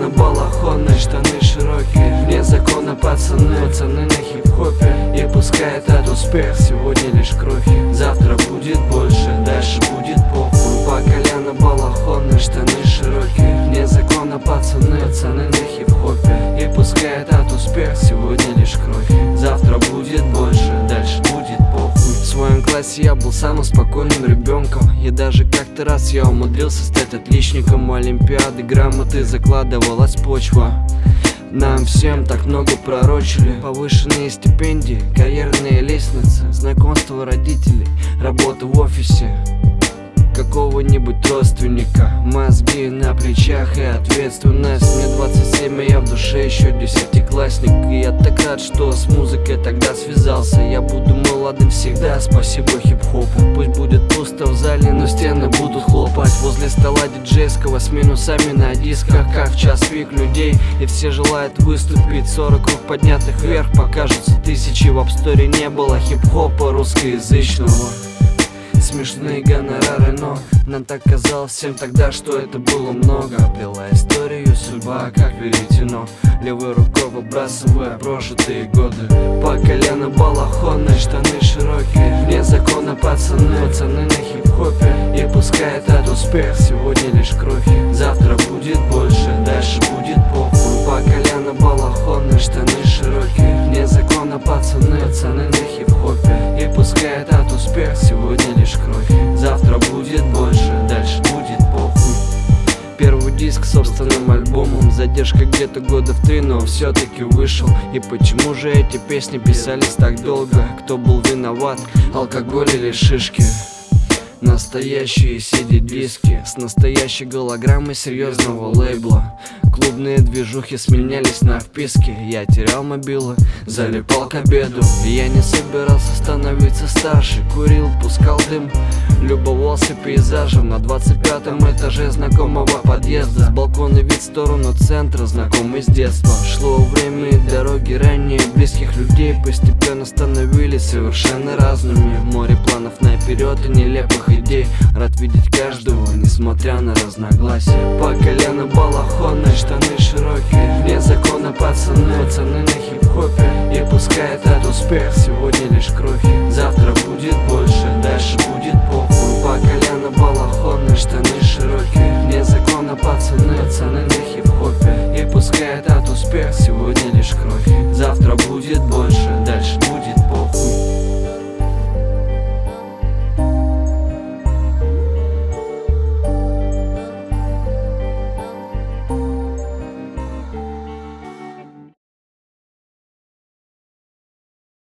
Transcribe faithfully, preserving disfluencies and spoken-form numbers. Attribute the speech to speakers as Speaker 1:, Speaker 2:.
Speaker 1: колена балахоны, штаны широкие, вне закона пацаны, пацаны на хип-хопе. И пускай этот успех сегодня лишь крохи, завтра будет больше, дальше будет похуй. По колено балахоны, штаны широкие, вне закона пацаны, пацаны на хип-хопе. И пускай этот успех сегодня лишь крохи, завтра будет больше, дальше будет похуй. В своем классе я был самым спокойным ребенком, и даже как-то раз я умудрился стать отличником. У олимпиады грамоты закладывалась почва. Нам всем так много пророчили: повышенные стипендии, карьерные лестницы, знакомство родителей, работа в офисе какого-нибудь родственника, мозги на плечах и ответственность. Мне двадцать семь, а я в душе еще десятиклассник. И я так рад, что с музыкой тогда связался. Я буду молодым всегда, спасибо хип-хопу. Пусть будет пусто в зале, но стены будут хлопать. Возле стола диджейского с минусами на дисках, как в час пик людей, и все желают выступить. Сорок рук поднятых вверх, покажутся тысячи. В апсторе не было хип-хопа русскоязычного. Смешные гонорары, но нам так казалось всем тогда, что это было много. Плела историю судьба, как веретено, левой рукой выбрасывая прожитые годы. По колено балахоны, штаны широкие, вне закона пацаны, пацаны на хип-хопе. И пускай этот успех сегодня лишь крохи, завтра будет больше, дальше будет похуй. По колено балахоны, штаны широкие, вне закона пацаны, пацаны на хип-хопе. И пускай этот успех сегодня лишь крохи, завтра будет больше, дальше будет похуй. Первый диск с собственным альбомом, задержка где-то года в три, но все-таки вышел. И почему же эти песни писались так долго? Кто был виноват, алкоголь или шишки? Настоящие си ди-диски с настоящей голограммой серьезного лейбла. Клубные движухи сменялись на вписки. Я терял мобилы, залипал к обеду. Я не собирался становиться старше, курил, пускал дым, любовался пейзажем на двадцать пятом этаже знакомого подъезда. С балкона вид в сторону центра, знакомый с детства. Шло время, и дороги ранее близких людей постепенно становились совершенно разными. Море планов наперед и нелепых идей. Рад видеть каждого, несмотря на разногласия. По колено балахоны, штаны широкие, вне закона пацаны, пацаны на хип-хопе. И пускай этот успех сегодня лишь крохи, завтра будет больше, дальше будет похуй. По колено балахоны, штаны широкие, вне закона пацаны, пацаны на хип-хопе. И пускай этот успех сегодня лишь крохи, завтра будет больше.